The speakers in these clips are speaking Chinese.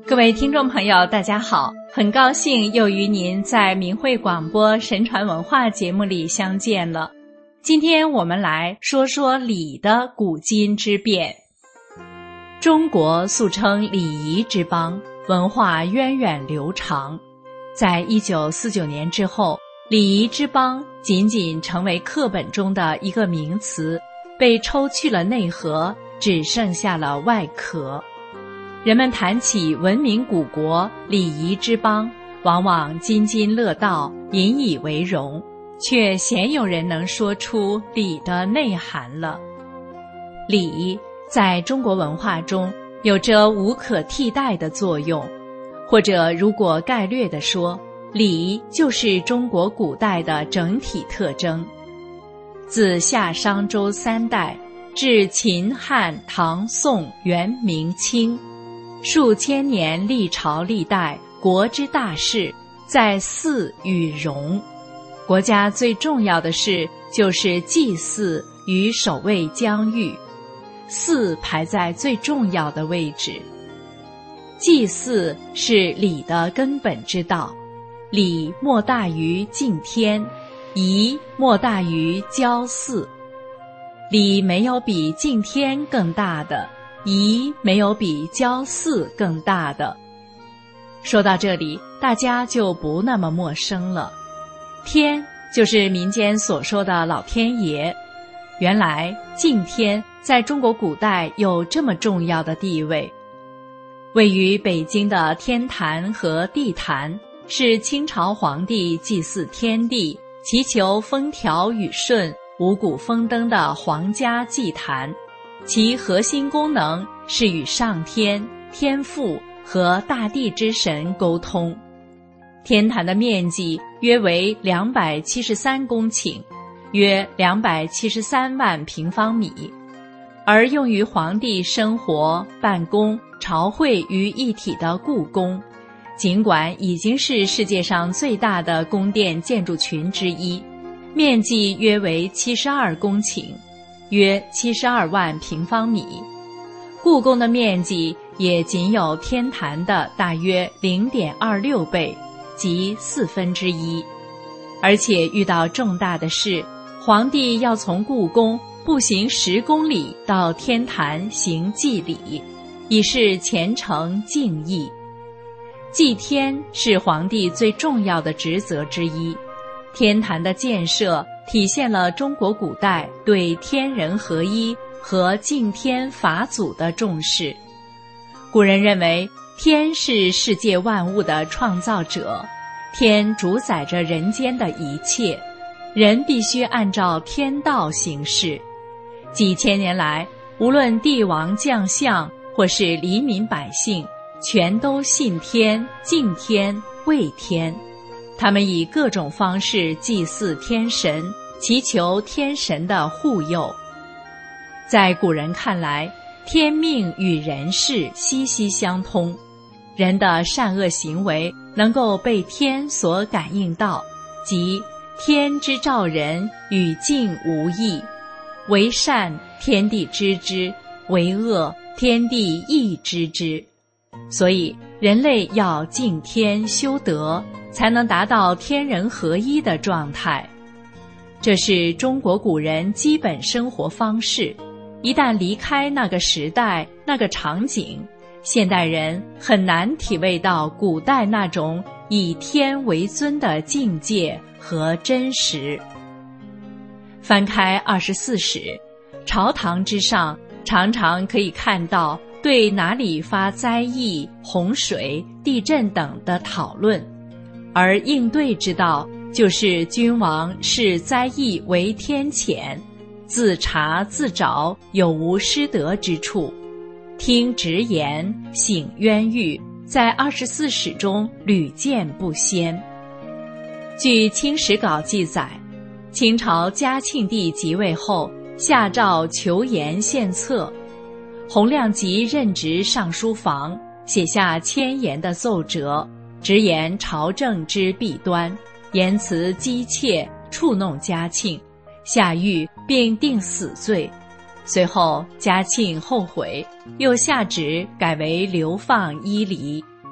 各位听众朋友，大家好，很高兴又与您在明慧广播神传文化节目里相见了。今天我们来说说礼的古今之变。中国素称礼仪之邦，文化源远流长。在1949年之后，礼仪之邦仅仅成为课本中的一个名词，被抽去了内核，只剩下了外壳。人们谈起文明古国、礼仪之邦，往往津津乐道，引以为荣，却鲜有人能说出礼的内涵了。礼在中国文化中有着无可替代的作用，或者如果概略地说，礼就是中国古代的整体特征。自夏商周三代至秦汉唐宋元明清，数千年历朝历代，国之大事在祀与戎。国家最重要的事就是祭祀与守卫疆域，祀排在最重要的位置。祭祀是礼的根本之道，礼莫大于敬天，仪莫大于交祀。礼没有比敬天更大的，仪没有比交祀更大的。说到这里，大家就不那么陌生了。天就是民间所说的老天爷。原来敬天在中国古代有这么重要的地位。位于北京的天坛和地坛是清朝皇帝祭祀天地，祈求风调雨顺、五谷丰登的皇家祭坛，其核心功能是与上天、天父和大地之神沟通。天坛的面积约为273公顷，约273万平方米，而用于皇帝生活、办公、朝会于一体的故宫，尽管已经是世界上最大的宫殿建筑群之一，面积约为72公顷，约72万平方米。故宫的面积也仅有天坛的大约 0.26 倍，即1/4。而且遇到重大的事，皇帝要从故宫步行10公里到天坛行祭礼，以示虔诚敬意。祭天是皇帝最重要的职责之一。天坛的建设体现了中国古代对天人合一和敬天法祖的重视。古人认为天是世界万物的创造者，天主宰着人间的一切，人必须按照天道行事。几千年来，无论帝王将相或是黎民百姓，全都信天、敬天、畏天。他们以各种方式祭祀天神，祈求天神的护佑。在古人看来，天命与人事息息相通，人的善恶行为能够被天所感应到，即天之照人，与敬无异。为善，天地知之；为恶，天地亦知之。所以人类要敬天修德，才能达到天人合一的状态。这是中国古人基本生活方式，一旦离开那个时代、那个场景，现代人很难体味到古代那种以天为尊的境界和真实。翻开24史，朝堂之上常常可以看到对哪里发灾疫、洪水、地震等的讨论，而应对之道就是君王视灾疫为天谴，自查自找有无失德之处，听直言，省冤狱，在24史中屡见不鲜。据《清史稿》记载，清朝嘉庆帝即位后，下诏求严献策，洪亮吉任职尚书房，写下千言的奏折，直言朝政之弊端，言辞激切，触弄嘉庆，下狱并定死罪。随后嘉庆后悔，又下旨改为流放伊犁，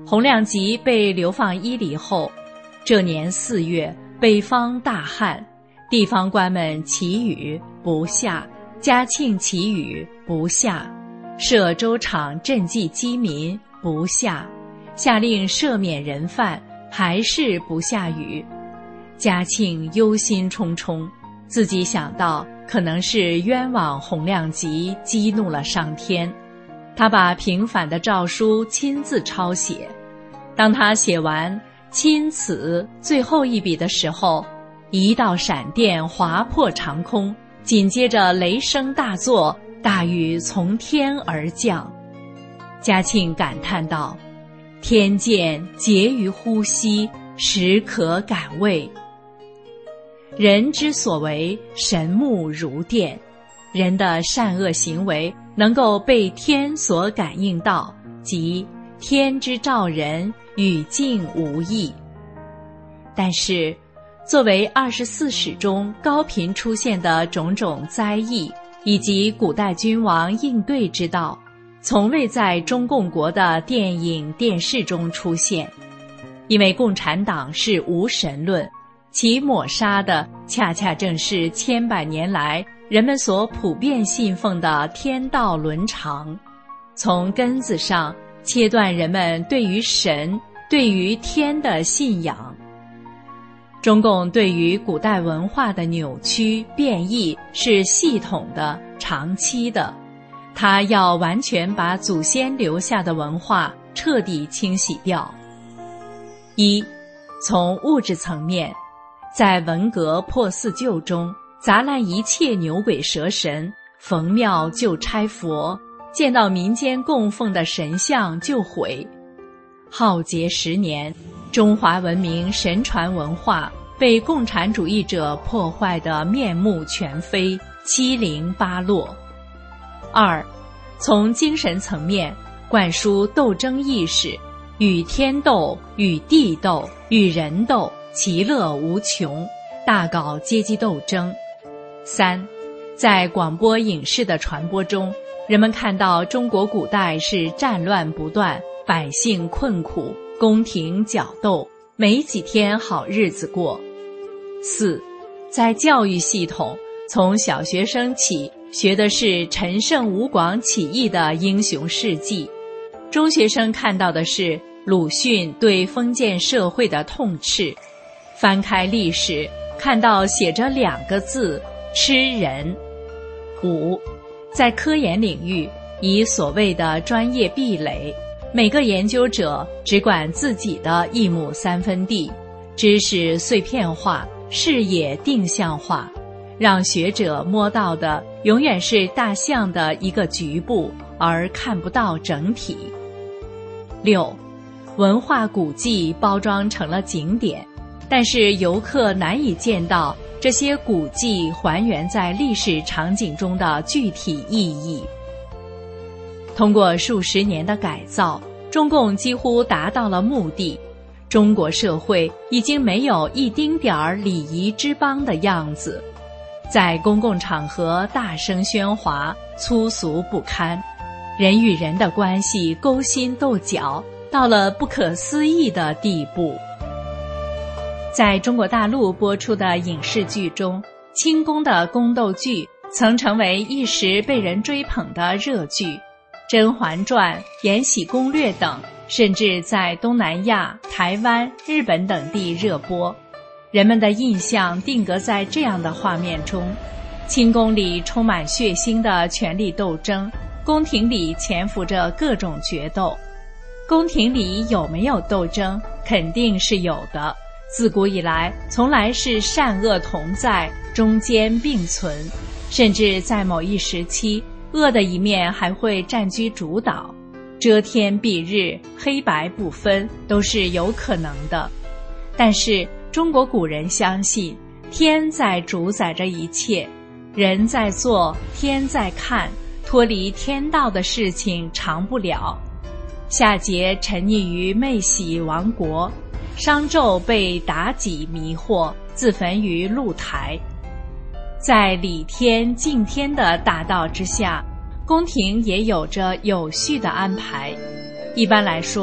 洪亮吉被流放伊犁后，这年4月，北方大旱，地方官们祈雨不下，嘉庆祈雨不下，设粥厂赈济饥民不下，下令赦免人犯还是不下雨。嘉庆忧心忡忡，自己想到可能是冤枉洪亮吉激怒了上天，他把平反的诏书亲自抄写。当他写完钦此最后一笔的时候，一道闪电划破长空，紧接着雷声大作，大雨从天而降。嘉庆感叹道：天见结于呼吸，实可感畏。人之所为，神目如电，人的善恶行为能够被天所感应到，即天之照人，与境无异。但是作为24史中高频出现的种种灾异，以及古代君王应对之道，从未在中共国的电影电视中出现。因为共产党是无神论，其抹杀的恰恰正是千百年来人们所普遍信奉的天道伦常，从根子上切断人们对于神、对于天的信仰。中共对于古代文化的扭曲变异是系统的、长期的，它要完全把祖先留下的文化彻底清洗掉。一，从物质层面，在文革破四旧中，砸烂一切牛鬼蛇神，逢庙就拆佛，见到民间供奉的神像就毁。浩劫10年，中华文明神传文化被共产主义者破坏得面目全非，七零八落。二，从精神层面灌输斗争意识，与天斗，与地斗，与人斗，其乐无穷，大搞阶级斗争。三，在广播影视的传播中，人们看到中国古代是战乱不断，百姓困苦，宫廷角斗，没几天好日子过。四，在教育系统，从小学生起学的是陈胜吴广起义的英雄事迹，中学生看到的是鲁迅对封建社会的痛斥，翻开历史看到写着2个字：吃人。五，在科研领域，以所谓的专业壁垒，每个研究者只管自己的1亩3分地，知识碎片化，视野定向化，让学者摸到的永远是大象的一个局部，而看不到整体。六，文化古迹包装成了景点，但是游客难以见到这些古迹还原在历史场景中的具体意义。通过数十年的改造，中共几乎达到了目的。中国社会已经没有一丁点儿礼仪之邦的样子，在公共场合大声喧哗，粗俗不堪，人与人的关系勾心斗角，到了不可思议的地步。在中国大陆播出的影视剧中，清宫的宫斗剧曾成为一时被人追捧的热剧，《甄嬛传》《延禧攻略》等甚至在东南亚、台湾、日本等地热播。人们的印象定格在这样的画面中：清宫里充满血腥的权力斗争，宫廷里潜伏着各种决斗。宫廷里有没有斗争？肯定是有的。自古以来，从来是善恶同在，中间并存，甚至在某一时期，恶的一面还会占据主导，遮天蔽日，黑白不分，都是有可能的。但是中国古人相信，天在主宰着一切，人在做，天在看，脱离天道的事情长不了。夏桀沉溺于妹喜亡国，商纣被妲己迷惑，自焚于露台。在理天敬天的大道之下，宫廷也有着有序的安排。一般来说，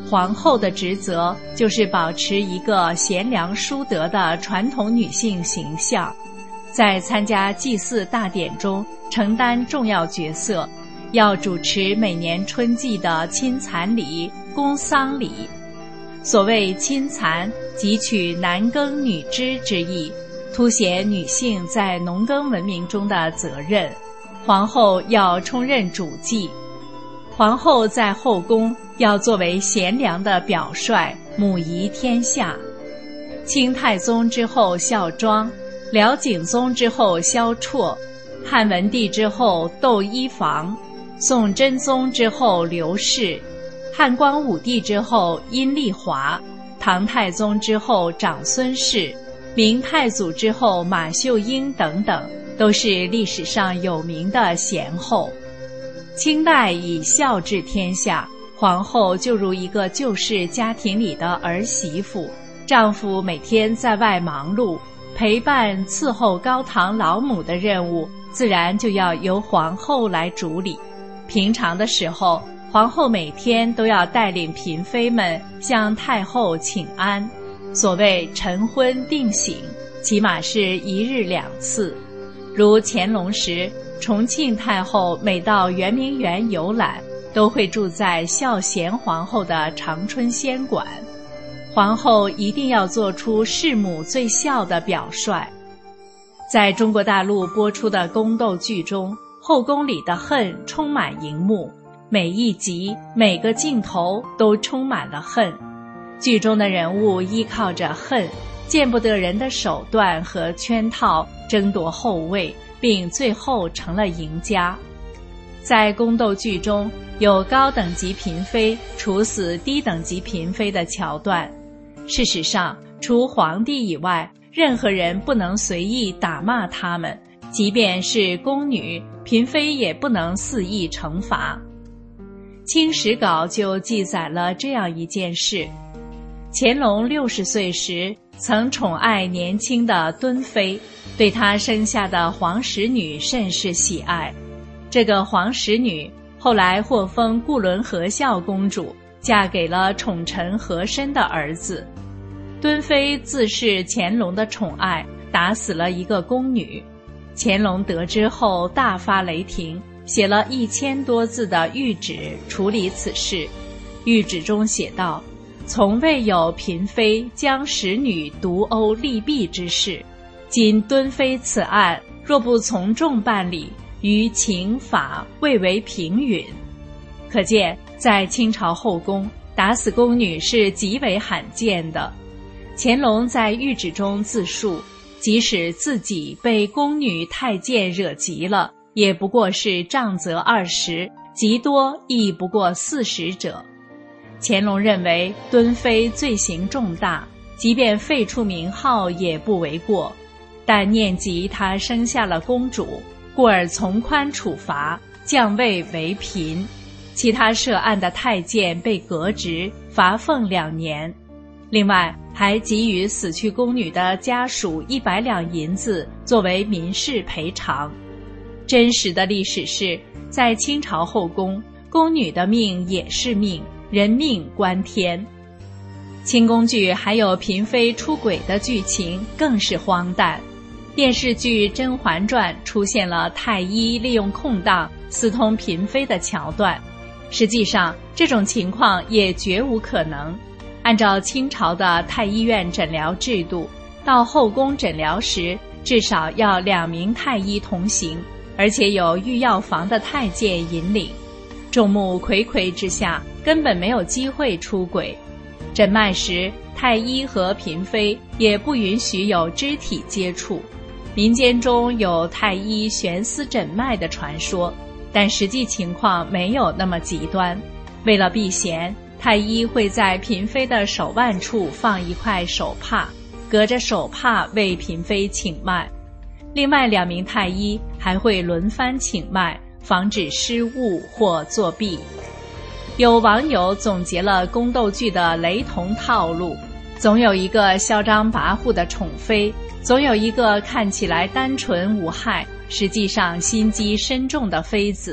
皇后的职责就是保持一个贤良淑德的传统女性形象，在参加祭祀大典中承担重要角色，要主持每年春季的亲蚕礼、公丧礼。所谓亲蚕，即取男耕女织之意，凸显女性在农耕文明中的责任。皇后要充任主祭，皇后在后宫要作为贤良的表率，母仪天下。清太宗之后孝庄，辽景宗之后萧绰，汉文帝之后窦漪房，宋真宗之后刘氏，汉光武帝之后阴丽华，唐太宗之后长孙氏，明太祖之后马秀英等等，都是历史上有名的贤后。清代以孝治天下，皇后就如一个旧式家庭里的儿媳妇，丈夫每天在外忙碌，陪伴伺候高堂老母的任务自然就要由皇后来主理。平常的时候，皇后每天都要带领嫔妃们向太后请安，所谓晨昏定省，起码是1日2次。如乾隆时，重庆太后每到圆明园游览，都会住在孝贤皇后的长春仙馆。皇后一定要做出弑母最孝的表率。在中国大陆播出的宫斗剧中，后宫里的恨充满荧幕，每一集每个镜头都充满了恨。剧中的人物依靠着恨，见不得人的手段和圈套争夺后位，并最后成了赢家。在宫斗剧中，有高等级嫔妃处死低等级嫔妃的桥段。事实上，除皇帝以外，任何人不能随意打骂他们，即便是宫女，嫔妃也不能肆意惩罚。清史稿就记载了这样一件事：乾隆60岁时，曾宠爱年轻的敦妃，对她生下的皇室女甚是喜爱。这个皇室女后来获封固伦和孝公主，嫁给了宠臣和珅的儿子。敦妃自恃乾隆的宠爱，打死了一个宫女。乾隆得知后大发雷霆，写了1000多字的谕旨处理此事。谕旨中写道：从未有嫔妃将使女毒殴利弊之事，今敦妃此案若不从重办理，于情法未为平允。可见在清朝后宫，打死宫女是极为罕见的。乾隆在谕旨中自述，即使自己被宫女太监惹急了，也不过是杖责20，极多亦不过40者。乾隆认为敦妃罪行重大，即便废除名号也不为过，但念及她生下了公主，故而从宽处罚，降位为嫔。其他涉案的太监被革职，罚俸2年。另外还给予死去宫女的家属100两银子作为民事赔偿。真实的历史是，在清朝后宫，宫女的命也是命，人命关天。清宫剧还有嫔妃出轨的剧情，更是荒诞。电视剧《甄嬛传》出现了太医利用空档私通嫔妃的桥段，实际上这种情况也绝无可能。按照清朝的太医院诊疗制度，到后宫诊疗时至少要2名太医同行，而且有御药房的太监引领。众目睽睽之下，根本没有机会出轨。诊脉时，太医和嫔妃也不允许有肢体接触。民间中有太医悬丝诊脉的传说，但实际情况没有那么极端。为了避嫌，太医会在嫔妃的手腕处放一块手帕，隔着手帕为嫔妃请脉。另外2名太医还会轮番请脉，防止失误或作弊。有网友总结了宫斗剧的雷同套路：总有一个嚣张跋扈的宠妃，总有一个看起来单纯无害，实际上心机深重的妃子，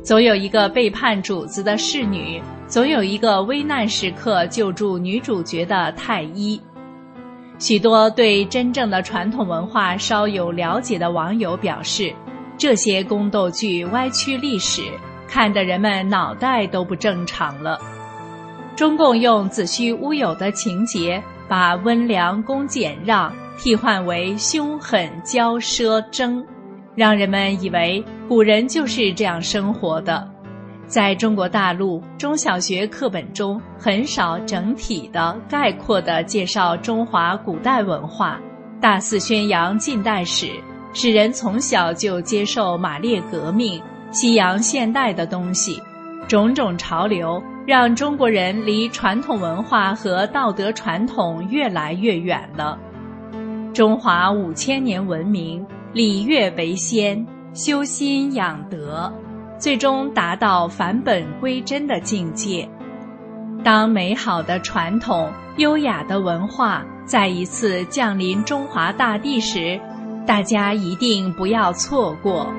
总有一个背叛主子的侍女，总有一个危难时刻救助女主角的太医。许多对真正的传统文化稍有了解的网友表示，这些宫斗剧歪曲历史，看得人们脑袋都不正常了。中共用子虚乌有的情节，把温良恭俭让替换为凶狠骄奢争，让人们以为古人就是这样生活的。在中国大陆，中小学课本中很少整体的、概括的介绍中华古代文化，大肆宣扬近代史，使人从小就接受马列革命、西洋现代的东西，种种潮流让中国人离传统文化和道德传统越来越远了。中华5000年文明，礼乐为先，修心养德，最终达到返本归真的境界。当美好的传统、优雅的文化再一次降临中华大地时，大家一定不要错过。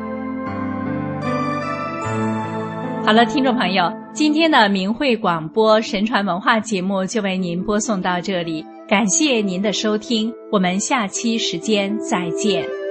好了，听众朋友，今天的明慧广播神传文化节目就为您播送到这里，感谢您的收听，我们下期时间再见。